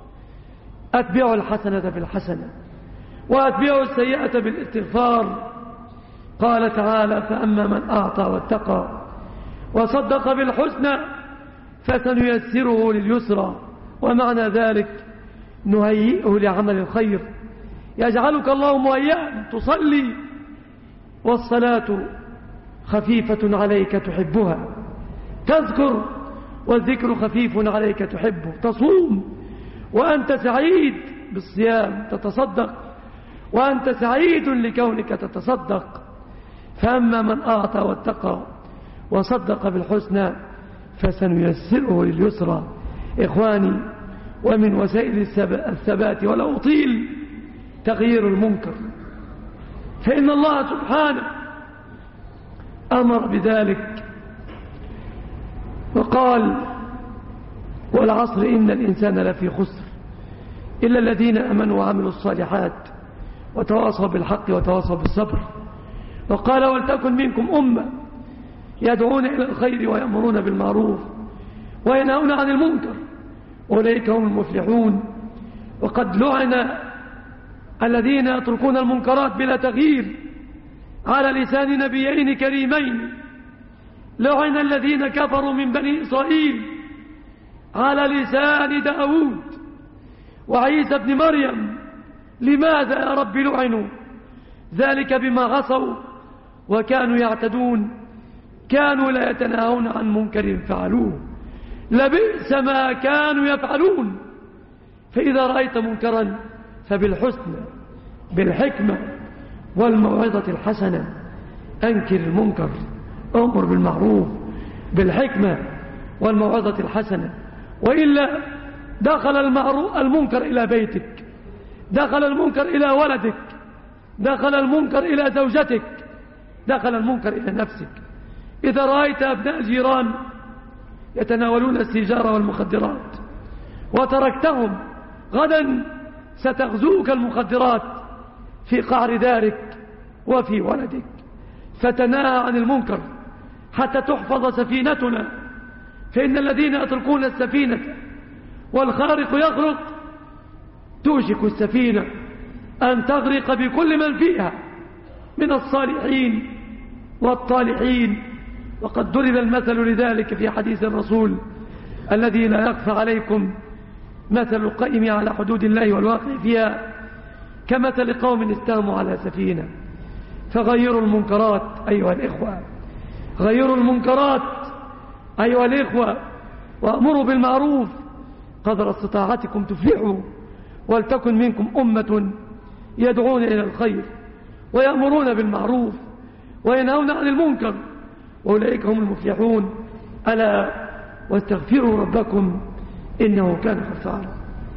أتبعوا الحسنة بالحسنة وأتبعوا السيئة بالاستغفار. قال تعالى فأما من أعطى واتقى وصدق بالحسنى فسنيسره لليسرى، ومعنى ذلك نهيئه لعمل الخير. يجعلك الله مهيئا تصلي والصلاة خفيفة عليك تحبها، تذكر والذكر خفيف عليك تحبه، تصوم وأنت سعيد بالصيام، تتصدق وأنت سعيد لكونك تتصدق. فأما من أعطى واتقى وصدق بالحسنى فسنيسره لليسرى. إخواني، ومن وسائل الثبات ولا أطيل تغيير المنكر، فإن الله سبحانه أمر بذلك وقال والعصر إن الإنسان لفي خسر إلا الذين أمنوا وعملوا الصالحات وتواصوا بالحق وتواصوا بالصبر. وقال ولتكن منكم أمة يدعون إلى الخير ويأمرون بالمعروف وينهون عن المنكر أولئك هم المفلحون. وقد لعن الذين يتركون المنكرات بلا تغيير على لسان نبيين كريمين، لعن الذين كفروا من بني إسرائيل على لسان داود وعيسى بن مريم. لماذا يا رب لعنوا؟ ذلك بما عصوا وكانوا يعتدون، كانوا لا يتناهون عن منكر فعلوه، لبئس ما كانوا يفعلون. فإذا رأيت منكرا فبالحسنى بالحكمة والموعظة الحسنة أنكر المنكر، أمر بالمعروف بالحكمة والموعظة الحسنة، وإلا دخل المنكر إلى بيتك، دخل المنكر إلى ولدك، دخل المنكر إلى زوجتك، دخل المنكر إلى نفسك. إذا رأيت أبناء الجيران يتناولون السيجارة والمخدرات وتركتهم، غدا ستغزوك المخدرات في قعر دارك وفي ولدك. فتناهى عن المنكر حتى تحفظ سفينتنا، فإن الذين يتركون السفينة والخارق يغرق توشك السفينة أن تغرق بكل من فيها من الصالحين والطالحين. وقد ضرب المثل لذلك في حديث الرسول الذي لا يخفى عليكم مثل القائم على حدود الله والواقع فيها كمثل قوم استهموا على سفينة. فغيروا المنكرات أيها الإخوة، غيروا المنكرات أيها الإخوة، وأمروا بالمعروف قدر استطاعتكم تفلحوا، ولتكن منكم أمة يدعون إلى الخير ويأمرون بالمعروف وينهون عن المنكر، وأولئك هم المفلحون. ألا واستغفروا ربكم إنه كان غفارا.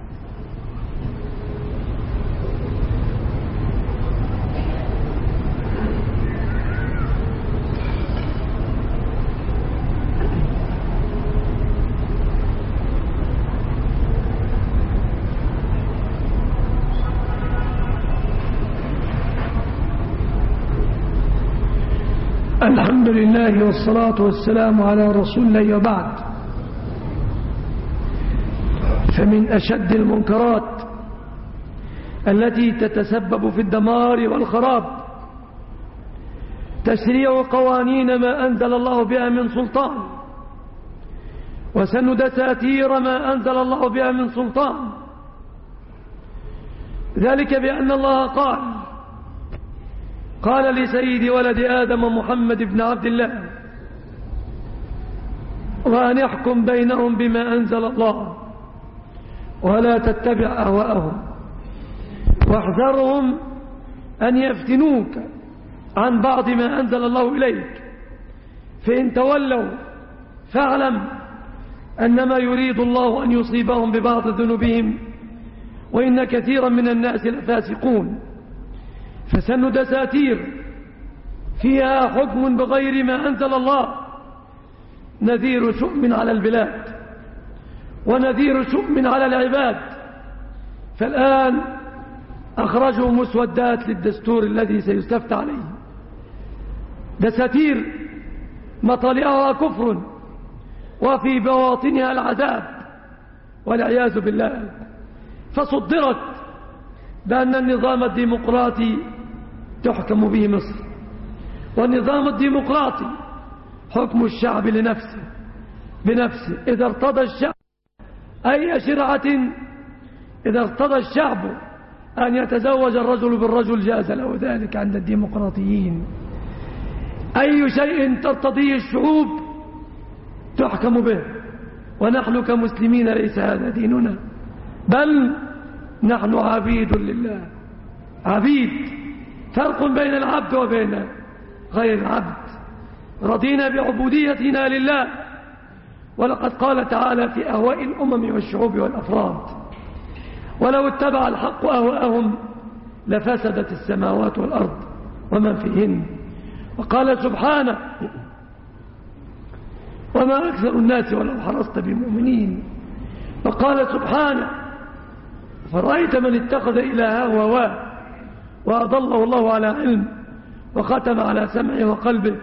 الحمد لله والصلاة والسلام على رسول الله، وبعد. فمن أشد المنكرات التي تتسبب في الدمار والخراب تشريع قوانين ما أنزل الله بها من سلطان، وسن دساتير ما أنزل الله بها من سلطان، ذلك بأن الله قال قال لسيد ولد آدم محمد بن عبد الله: وأن يحكم بينهم بما أنزل الله ولا تتبع أهواءهم واحذرهم أن يفتنوك عن بعض ما أنزل الله إليك، فإن تولوا فاعلم أنما يريد الله أن يصيبهم ببعض ذنوبهم وإن كثيرا من الناس لفاسقون. فسن دساتير فيها حكم بغير ما أنزل الله نذير شؤم على البلاد ونذير شؤم على العباد. فالآن أخرجوا مسودات للدستور الذي سيستفتى عليه، دساتير مطالعها كفر وفي بواطنها العذاب والعياذ بالله. فصدرت بأن النظام الديمقراطي تحكم به مصر، والنظام الديمقراطي حكم الشعب لنفسه بنفسه. إذا ارتضى الشعب أي شرعة، إذا ارتضى الشعب أن يتزوج الرجل بالرجل جاز له ذلك عند الديمقراطيين. أي شيء ترتضيه الشعوب تحكم به، ونحن كمسلمين ليس هذا ديننا، بل نحن عبيد لله، عبيد. فرق بين العبد وبين غير العبد. رضينا بعبوديتنا لله، ولقد قال تعالى في أهواء الأمم والشعوب والأفراد: ولو اتبع الحق أهواءهم لفسدت السماوات والأرض ومن فيهن. وقال سبحانه: وما أكثر الناس ولو حرصت بمؤمنين. وقال سبحانه: فرأيت من اتخذ إلهه هواه وأضله الله على علم وختم على سمعه وقلبه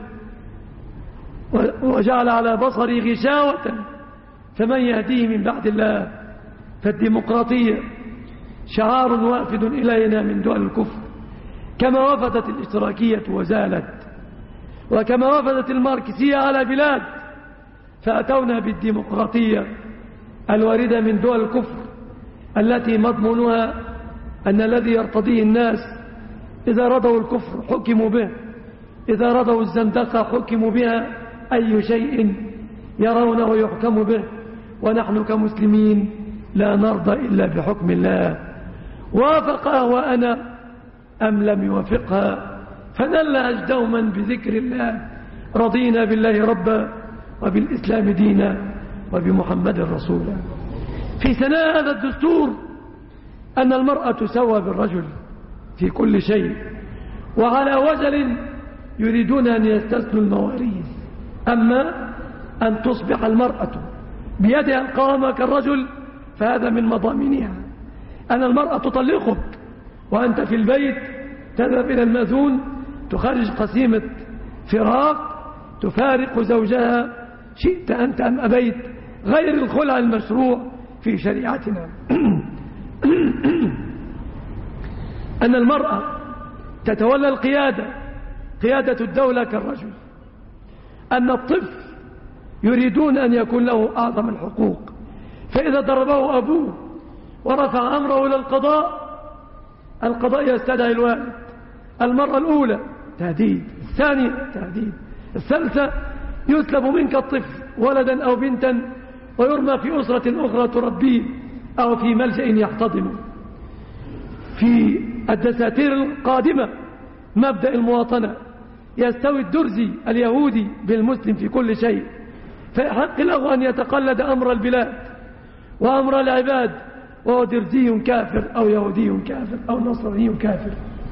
وجعل على بصره غشاوة فمن يهديه من بعد الله. فالديمقراطية شعار وافد إلينا من دول الكفر، كما وفدت الاشتراكية وزالت، وكما وفدت الماركسية على بلاد، فأتونا بالديمقراطية الواردة من دول الكفر التي مضمونها أن الذي يرتضيه الناس إذا رضوا الكفر حكموا به، إذا رضوا الزندقة حكموا بها، أي شيء يرونه يحكم به. ونحن كمسلمين لا نرضى إلا بحكم الله، وافق أهواءنا أم لم يوافقها، فنلهج دوما بذكر الله: رضينا بالله ربا وبالإسلام دينا وبمحمد رسولا. في ثناء هذا الدستور أن المرأة تسوى بالرجل في كل شيء، وعلى وجل يريدون أن يستثنوا المواريث. أما أن تصبح المرأة بيدها القوامة كالرجل فهذا من مضامينها. أن المرأة تطلقك وأنت في البيت، تذهب إلى المأذون تخرج قسيمة فراق، تفارق زوجها شئت أنت أم أبيت، غير الخلع المشروع في شريعتنا. أن المرأة تتولى القيادة، قيادة الدولة كالرجل. أن الطفل يريدون أن يكون له أعظم الحقوق، فإذا ضربه أبوه ورفع أمره إلى القضاء، القضاء يستدعي الوالد. المرة الأولى تهديد، الثانية تهديد، الثالثة يسلب منك الطفل ولدا أو بنتا ويرمى في أسرة أخرى تربيه أو في ملجأ يحتضنه. في الدساتير القادمة مبدأ المواطنة، يستوي الدرزي اليهودي بالمسلم في كل شيء، فيحق له أن يتقلد أمر البلاد وأمر العباد وهو درزي كافر أو يهودي كافر أو نصراني كافر.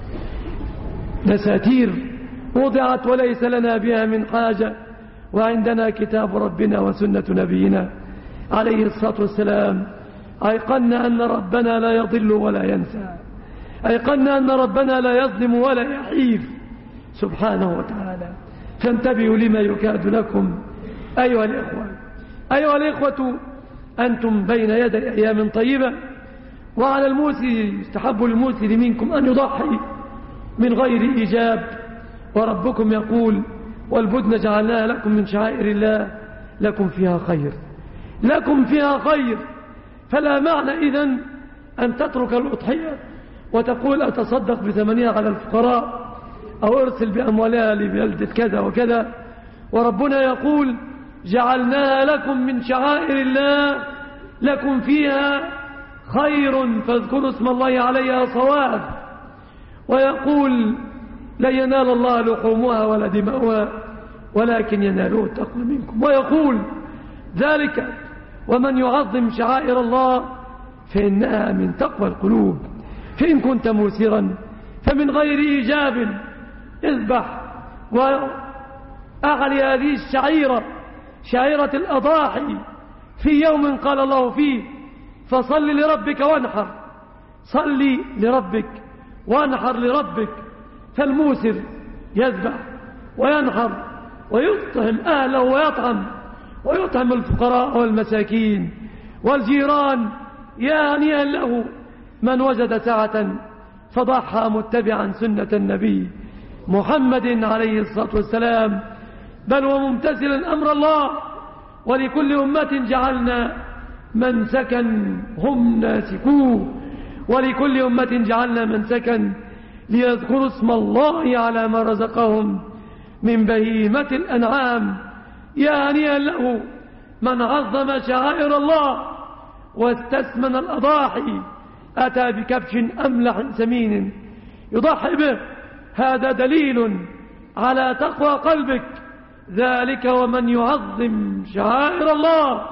دساتير وضعت وليس لنا بها من حاجة، وعندنا كتاب ربنا وسنة نبينا عليه الصلاة والسلام. أيقنا أن ربنا لا يضل ولا ينسى، أيقنا أن ربنا لا يظلم ولا يحيف سبحانه وتعالى. فانتبهوا لما يكاد لكم أيها الإخوة. أيها الإخوة، أنتم بين يدي أيام طيبة، وعلى الموسر يستحب الموسر منكم أن يضحي من غير إيجاب، وربكم يقول والبدن جعلناها لكم من شعائر الله لكم فيها خير، لكم فيها خير. فلا معنى إذن أن تترك الأضحية وتقول أتصدق بثمنها على الفقراء أو أرسل بأموالها لبلدة كذا وكذا، وربنا يقول جعلناها لكم من شعائر الله لكم فيها خير فاذكروا اسم الله عليها صواب. ويقول لن ينال الله لحومها ولا دماؤها ولكن يناله التقوى منكم. ويقول ذلك ومن يعظم شعائر الله فإنها من تقوى القلوب. فإن كنت موسرا فمن غير إيجاب اذبح وأعلي هذه الشعيرة، شعيرة الأضاحي، في يوم قال الله فيه فصل لربك وانحر، صلي لربك وانحر لربك. فالموسر يذبح وينحر ويطعم أهله ويطعم ويطعم الفقراء والمساكين والجيران. يا هنيئا له من وجد سعة فضحى متبعا سنة النبي محمد عليه الصلاة والسلام، بل وممتثلا أمر الله. ولكل أمة جعلنا منسكا هم ناسكوه، ولكل أمة جعلنا منسكا ليذكروا اسم الله على ما رزقهم من بهيمة الأنعام. يا هنيئا له من عظم شعائر الله واستثمن الأضاحي، أتى بكبش أملح سمين يضحي به. هذا دليل على تقوى قلبك. ذلك ومن يعظم شعائر الله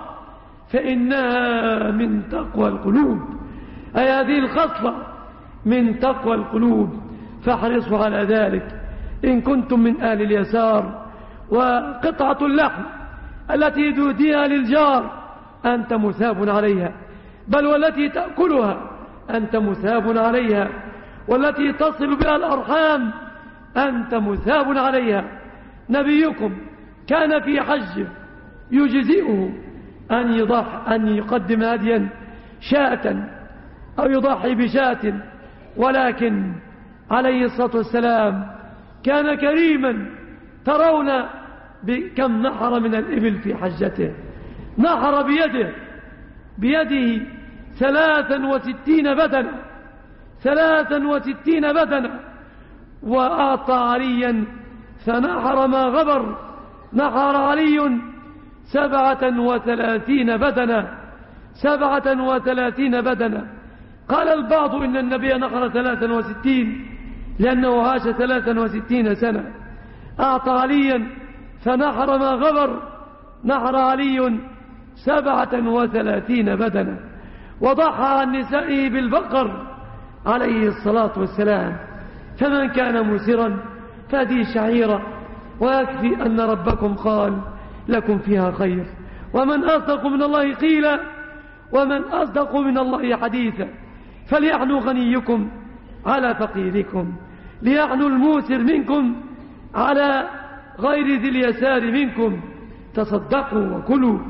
فإنها من تقوى القلوب، أي هذه الخصلة من تقوى القلوب. فاحرصوا على ذلك إن كنتم من أهل اليسار. وقطعة اللحم التي تهديها للجار أنت مثاب عليها، بل والتي تأكلها أنت مثاب عليها، والتي تصل بها الأرحام أنت مثاب عليها. نبيكم كان في حج يجزئه أن يضح أن يقدم هديا شاة أو يضحي بشاة، ولكن عليه الصلاة والسلام كان كريما. ترون كم نحر من الإبل في حجته، نحر بيده بيده ثلاثا وستين بدنة ثلاثا وستين بدنة وأعطى عليا فنحر ما غبر. نحر علي سبعة وثلاثين بدنة سبعة وثلاثين بدنة. قال البعض إن النبي نحر ثلاثا وستين لأنه عاش ثلاثا وستين سنة. أعطى عليا فنحر ما غبر. نحر علي سبعة وثلاثين بدنة وضحى عن نسائه بالبقر عليه الصلاة والسلام. فمن كان مسرا فهذه شعيرة، ويكفي أن ربكم قال لكم فيها خير. ومن أصدق من الله قيلا ومن أصدق من الله حديثا. فليعنو غنيكم على فقيركم، ليعنو الموسر منكم على غير ذي اليسار منكم. تصدقوا وكلوا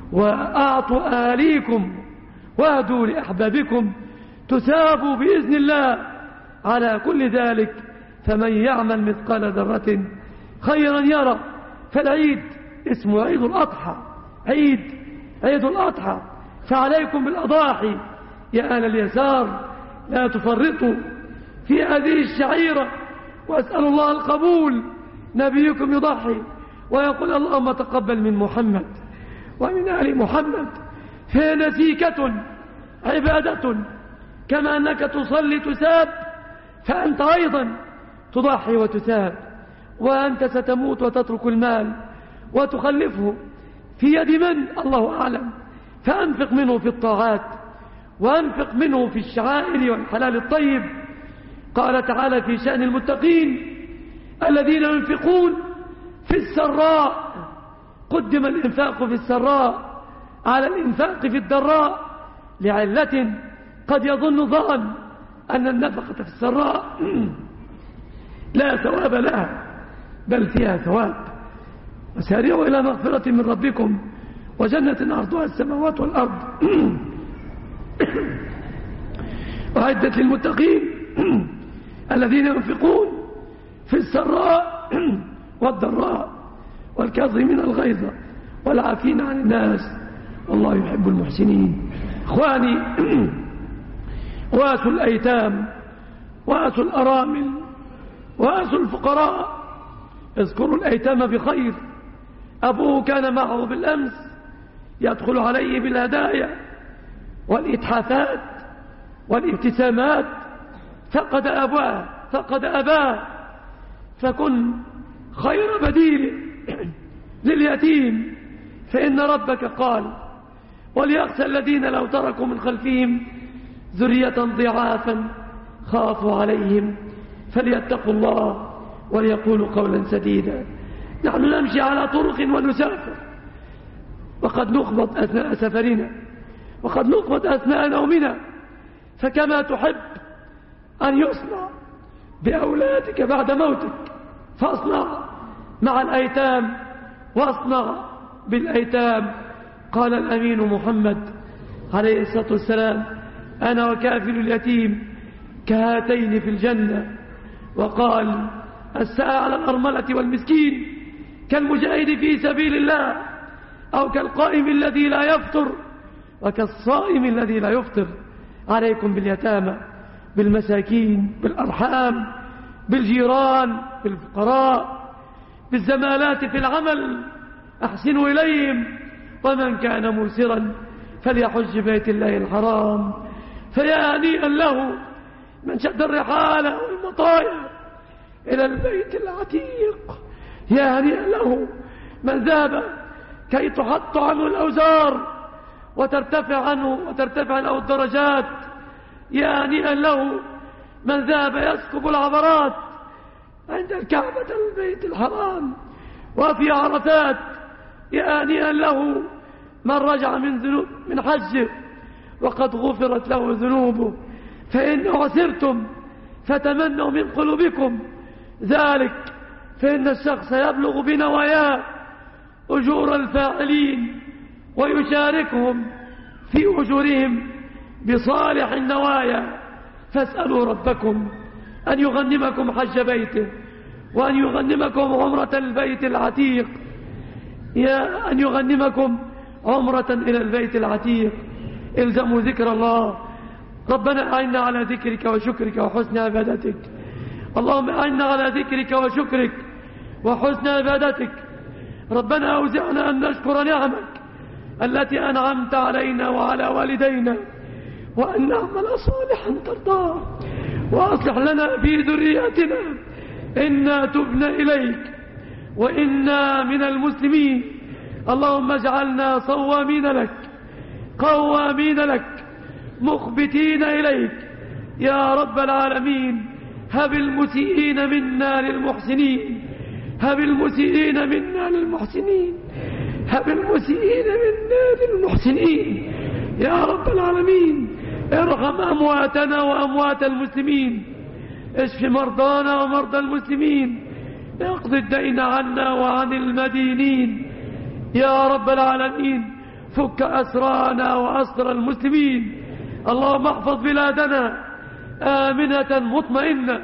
وأعطوا آليكم واهدوا لأحبابكم تثابوا بإذن الله على كل ذلك. فمن يعمل مثقال ذرة خيرا يرى. فالعيد اسمه عيد الأضحى، عيد عيد الأضحى. فعليكم بالأضاحي يا أهل اليسار، لا تفرطوا في هذه الشعيرة، وأسأل الله القبول. نبيكم يضحي ويقول اللهم تقبل من محمد ومن آل محمد، فهي نسيكة عبادة، كما أنك تصلي تساب فأنت أيضا تضحي وتساب. وأنت ستموت وتترك المال وتخلفه في يد من؟ الله أعلم. فأنفق منه في الطاعات، وأنفق منه في الشعائر والحلال الطيب. قال تعالى في شأن المتقين الذين ينفقون في السراء، قدم الإنفاق في السراء على الإنفاق في الضراء لعلة قد يظن ظن أن النفقة في السراء لا ثواب لها، بل فيها ثواب. وسارعوا إلى مغفرة من ربكم وجنة عرضها السماوات والأرض وعدت للمتقين الذين ينفقون في السراء والضراء والكاظمين الغيظ والعافين عن الناس والله يحب المحسنين. إخواني، واسوا الأيتام، واسوا الأرامل، واسوا الفقراء، اذكروا الأيتام بخير. أبوه كان معه بالأمس يدخل عليه بالهدايا والإتحافات والابتسامات، فقد أباه فقد أباه، فكن خير بديل لليتيم، فإن ربك قال وليخشى الذين لو تركوا من خلفهم ذرية ضعافا خافوا عليهم فليتقوا الله وليقولوا قولا سديدا. نحن نمشي على طرق ونسافر، وقد نخبط أثناء سفرنا، وقد نخبط أثناء نومنا، فكما تحب أن يصنع بأولادك بعد موتك فاصنع مع الأيتام، واصنع بالأيتام. قال الأمين محمد عليه الصلاة والسلام أنا وكافل اليتيم كهاتين في الجنة. وقال الساعة على الأرملة والمسكين كالمجاهد في سبيل الله، أو كالقائم الذي لا يفطر وكالصائم الذي لا يفطر. عليكم باليتامى، بالمساكين، بالأرحام، بالجيران، بالفقراء، بالزمالات في العمل، أحسنوا إليهم. ومن كان موسرا فليحج بيت الله الحرام. فيا هنيئا له من شد الرحال والمطايا إلى البيت العتيق، يا هنيئا له من ذهب كي تحط عنه الأوزار وترتفع عنه وترتفع له الدرجات، يا هنيئا له من ذهب يسكب العبرات عند الكعبة البيت الحرام وفي عرفات، يا هنيئا له من رجع من ذنوب من حجه وقد غفرت له ذنوبه. فإن عسرتم فتمنوا من قلوبكم ذلك، فإن الشخص يبلغ بنواياه أجور الفاعلين ويشاركهم في أجورهم بصالح النوايا. فاسألوا ربكم أن يغنمكم حج بيته، وأن يغنمكم عمرة البيت العتيق، يا أن يغنمكم عمرة إلى البيت العتيق. الزموا ذكر الله. ربنا أعنا على ذكرك وشكرك وحسن عبادتك. اللهم أعنا على ذكرك وشكرك وحسن عبادتك. ربنا أوزعنا أن نشكر نعمك التي أنعمت علينا وعلى والدينا، وأن نعمل صالحا ترضاه، وأصلح لنا في ذرياتنا إنا تبنا إليك وإنا من المسلمين. اللهم اجعلنا صوامين لك قوامين لك مخبتين إليك يا رب العالمين. هب المسيئين منا للمحسنين، هب المسيئين منا للمحسنين، هب المسيئين منا للمحسنين يا رب العالمين. ارحم أمواتنا وأموات المسلمين، اشف مرضانا ومرضى المسلمين، اقض الدين عنا وعن المدينين يا رب العالمين. فك أسرانا وأسر المسلمين. اللهم احفظ بلادنا آمنة مطمئنة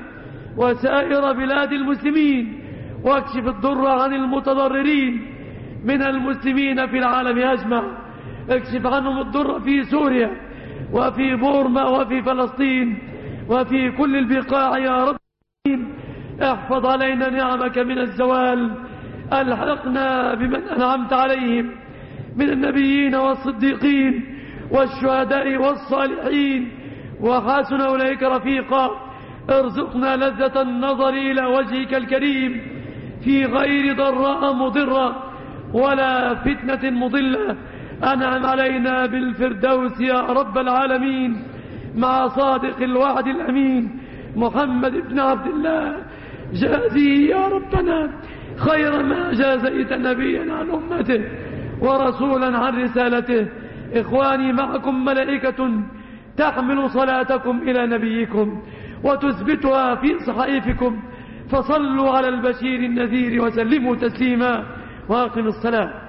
وسائر بلاد المسلمين، واكشف الضر عن المتضررين من المسلمين في العالم أجمع. اكشف عنهم الضر في سوريا وفي بورما وفي فلسطين وفي كل البقاع يا رب. احفظ علينا نعمك من الزوال، ألحقنا بمن أنعمت عليهم من النبيين والصديقين والشهداء والصالحين وحسن أولئك رفيقا. ارزقنا لذة النظر إلى وجهك الكريم في غير ضراء مضرة ولا فتنة مضلة. أنعم علينا بالفردوس يا رب العالمين مع صادق الوعد الأمين محمد بن عبد الله. جازي يا ربنا خير ما جازيت نبيا عن أمته ورسولا عن رسالته. إخواني، معكم ملائكة تحمل صلاتكم إلى نبيكم وتثبتها في صحائفكم، فصلوا على البشير النذير وسلموا تسليما وأقم الصلاة.